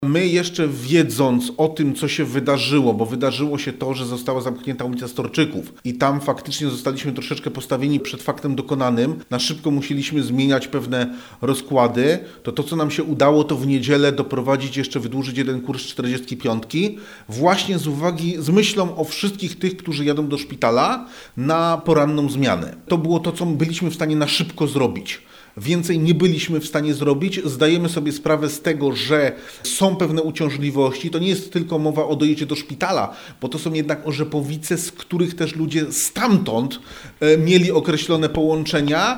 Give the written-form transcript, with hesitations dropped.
My jeszcze wiedząc o tym, co się wydarzyło, bo wydarzyło się to, że została zamknięta ulica Storczyków i tam faktycznie zostaliśmy troszeczkę postawieni przed faktem dokonanym, na szybko musieliśmy zmieniać pewne rozkłady, to co nam się udało, to w niedzielę doprowadzić, jeszcze wydłużyć jeden kurs 45, właśnie z myślą o wszystkich tych, którzy jadą do szpitala na poranną zmianę. To było to, co byliśmy w stanie na szybko zrobić. Więcej nie byliśmy w stanie zrobić. Zdajemy sobie sprawę z tego, że są pewne uciążliwości. To nie jest tylko mowa o dojeździe do szpitala, bo to są jednak Orzepowice, z których też ludzie stamtąd mieli określone połączenia